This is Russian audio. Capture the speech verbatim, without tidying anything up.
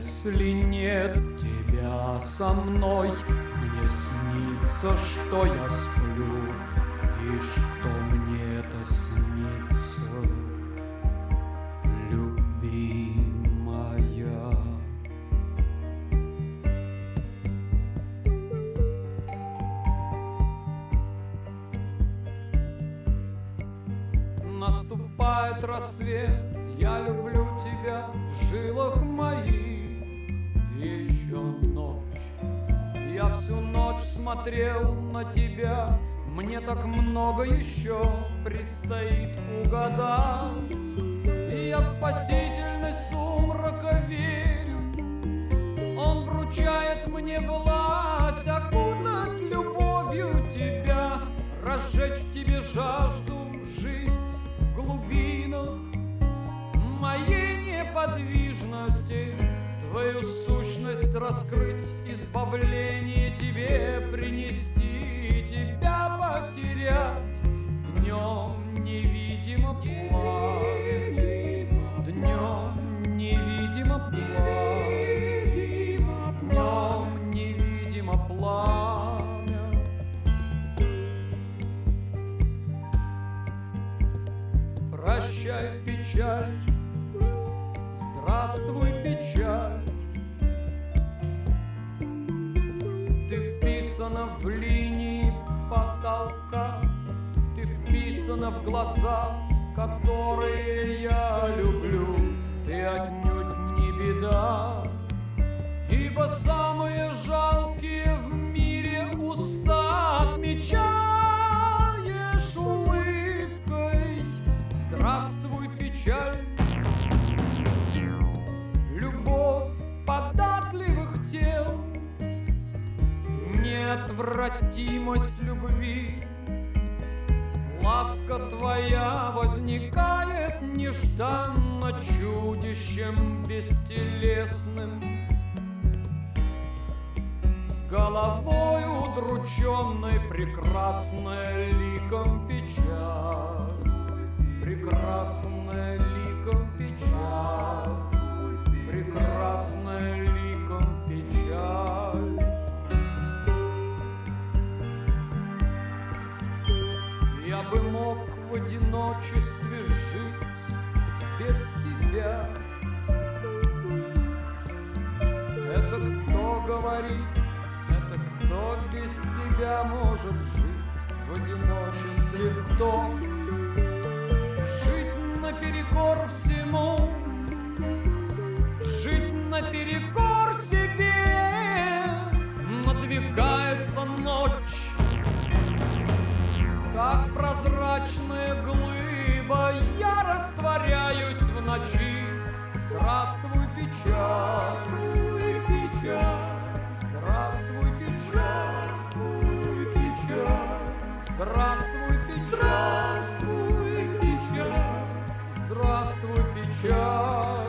Если нет тебя со мной, мне снится, что я сплю, и что мне это снится, любимая. Наступает рассвет, я люблю тебя в жилах моих. Еще ночь, я всю ночь смотрел на тебя. Мне так много еще предстоит угадать. И я в спасительность сумрака верю. Он вручает мне власть окутать любовью тебя, разжечь в тебе жажду жить в глубинах моей неподвижности, твою сущность раскрыть, избавление тебе принести, тебя потерять днем невидимо пламя, днем невидимо пламя, днем невидимо пламя. Прощай, печаль, здравствуй, печаль. Ты вписана в линии потолка, ты вписана в глаза, которые я люблю. Ты отнюдь не беда, ибо самые жалкие в мире уста отмечаешь улыбкой. Здравствуй, печаль, любовь податливых тел, неотвратимость любви. Ласка твоя возникает нежданно чудищем бестелесным, головой удрученной прекрасная ликом печаль, прекрасная ликом печаль, прекрасная ликом печаль. Я бы мог в одиночестве жить без тебя. Это кто говорит, это кто без тебя может жить в одиночестве? Кто? Жить наперекор всему, жить наперекор себе. Надвигается ночь, как прозрачная глыба, я растворяюсь в ночи. Здравствуй, печаль, здравствуй, печаль, здравствуй, печаль, здравствуй, печаль, здравствуй, печаль, здравствуй, печаль, здравствуй, печаль.